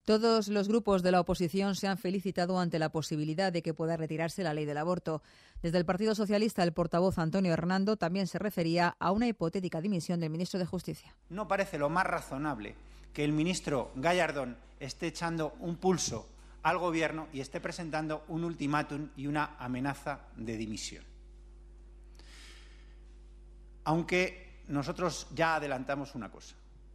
Todos los grupos de la oposición se han felicitado ante la posibilidad de que pueda retirarse la ley del aborto. Desde el Partido Socialista, el portavoz Antonio Hernando también se refería a una hipotética dimisión del ministro de Justicia. ¿No parece lo más razonable que el ministro Gallardón esté echando un pulso al Gobierno y esté presentando un ultimátum y una amenaza de dimisión? Aunque nosotros ya adelantamos una cosa.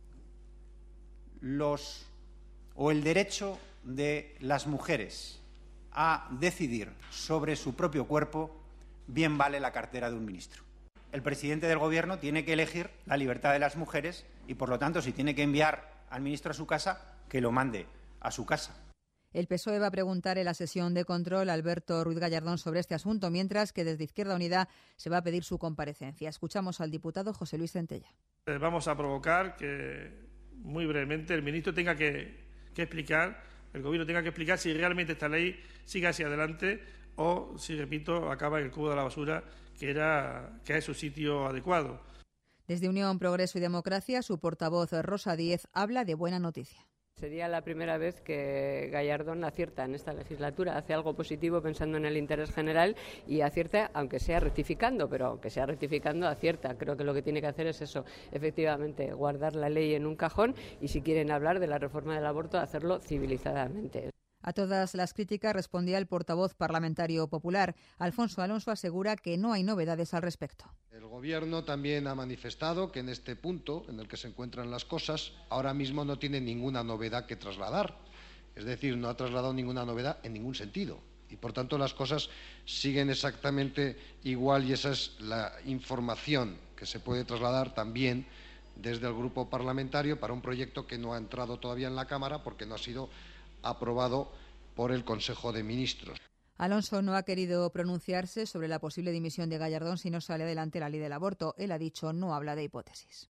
El derecho de las mujeres a decidir sobre su propio cuerpo bien vale la cartera de un ministro. El presidente del Gobierno tiene que elegir la libertad de las mujeres y, por lo tanto, si tiene que enviar al ministro a su casa, que lo mande a su casa. El PSOE va a preguntar en la sesión de control a Alberto Ruiz Gallardón sobre este asunto, mientras que desde Izquierda Unida se va a pedir su comparecencia. Escuchamos al diputado José Luis Centella. Vamos a provocar que, muy brevemente, el ministro tenga que explicar, el Gobierno tenga que explicar si realmente esta ley sigue hacia adelante o si, repito, acaba en el cubo de la basura, que es su sitio adecuado. Desde Unión, Progreso y Democracia, su portavoz Rosa Díez habla de buena noticia. Sería la primera vez que Gallardón acierta en esta legislatura, hace algo positivo pensando en el interés general y acierta, aunque sea rectificando, pero aunque sea rectificando, acierta. Creo que lo que tiene que hacer es eso, efectivamente, guardar la ley en un cajón y si quieren hablar de la reforma del aborto, hacerlo civilizadamente. A todas las críticas respondía el portavoz parlamentario popular. Alfonso Alonso asegura que no hay novedades al respecto. El Gobierno también ha manifestado que en este punto en el que se encuentran las cosas, ahora mismo no tiene ninguna novedad que trasladar. Es decir, no ha trasladado ninguna novedad en ningún sentido. Y, por tanto, las cosas siguen exactamente igual y esa es la información que se puede trasladar también desde el Grupo Parlamentario para un proyecto que no ha entrado todavía en la Cámara porque no ha sido aprobado por el Consejo de Ministros. Alonso no ha querido pronunciarse sobre la posible dimisión de Gallardón si no sale adelante la ley del aborto. Él ha dicho no habla de hipótesis.